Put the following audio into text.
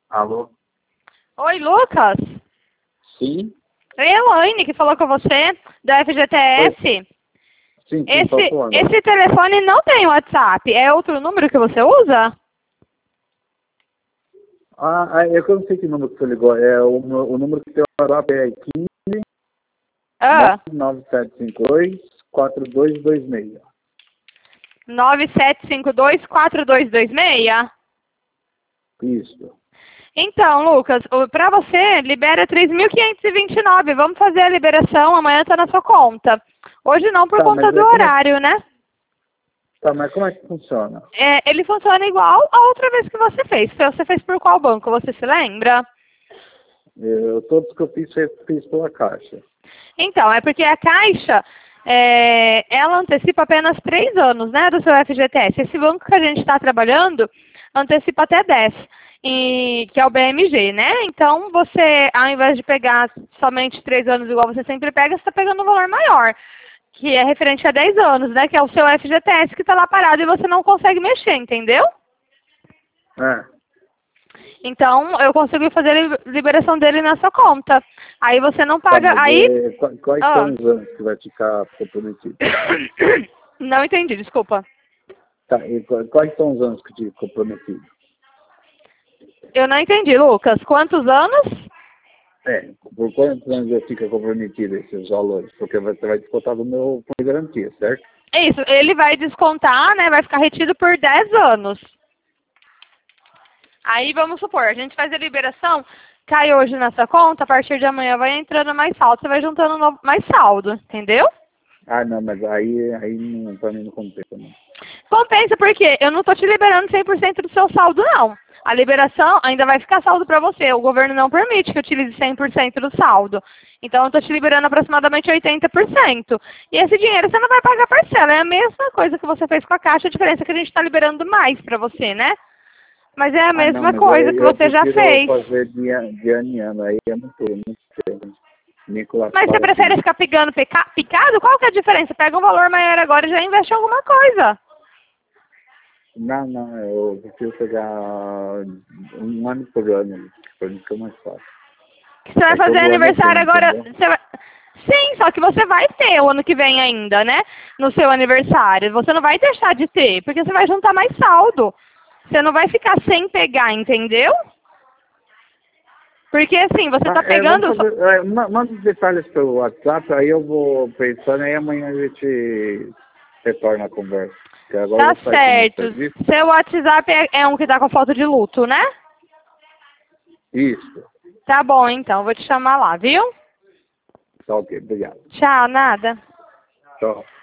Alô? Oi, Lucas. Sim? Eu, Anne, que falou com você, da FGTS. Sim, sim, tô falando. Esse telefone não tem WhatsApp. É outro número que você usa? Eu não sei que número que você ligou. O número que tem o WhatsApp é 15 Ah, 9752 4226. 97524226? Isso. Então, Lucas, para você, libera 3.529. Vamos fazer a liberação, amanhã tá na sua conta. Hoje não, por Tá, conta mas do horário, né? mas como é que funciona? Ele funciona igual a outra vez que você fez. Você fez por qual banco, você se lembra? Todos que eu fiz pela Caixa. Então, é porque a Caixa, ela antecipa apenas 3 anos, né, do seu FGTS. Esse banco que a gente está trabalhando antecipa até 10, que é o BMG, né? Então, você, ao invés de pegar somente 3 anos igual você sempre pega, você está pegando um valor maior, que é referente a 10 anos, né? Que é o seu FGTS que está lá parado e você não consegue mexer, entendeu? É. Então, eu consigo fazer a liberação dele na sua conta. Aí você não Tá, paga. mas Aí. quais Ah. são os anos que vai ficar comprometido? Não entendi, desculpa. Tá, e quais são os anos que fica comprometido? Eu não entendi, Lucas. Quantos anos? Por quantos anos eu fico comprometido esses valores? Porque você vai descontar do meu fundo de garantia, certo? Isso, ele vai descontar, né? Vai ficar retido por 10 anos. Aí vamos supor, a gente faz a liberação, cai hoje na sua conta, a partir de amanhã vai entrando mais saldo, você vai juntando mais saldo, entendeu? Ah, não, mas aí não, pra mim não compensa, não. Compensa porque eu não estou te liberando 100% do seu saldo, não. A liberação ainda vai ficar saldo para você. O governo não permite que utilize 100% do saldo. Então, eu estou te liberando aproximadamente 80%. E esse dinheiro você não vai pagar parcela. É a mesma coisa que você fez com a Caixa, a diferença é que a gente está liberando mais para você, né? Mas é a Ah, não, mesma mas coisa que eu você já prefiro fez. fazer de ano em ano, aí é muito cedo. Nicolas Mas você fala prefere assim, ficar picando picado? Qual que é a diferença? Pega um valor maior agora e já investe em alguma coisa. não, eu prefiro pegar um ano por ano, pra mim fica mais fácil. Que você vai Aí fazer todo ano eu aniversário tenho, agora. entendeu? Sim, só que você vai ter o ano que vem ainda, né? No seu aniversário. Você não vai deixar de ter, porque você vai juntar mais saldo. Você não vai ficar sem pegar, entendeu? Porque assim, você tá Vamos pegando. fazer, manda os detalhes pelo WhatsApp, aí eu vou pensando, aí amanhã a gente retorna a conversa. Porque agora eu Tá vou sair pro meu certo. serviço. Seu WhatsApp é um que tá com foto de luto, né? Isso. Tá bom, então. Vou te chamar lá, viu? Tá ok, obrigado. Tchau, nada. Tchau.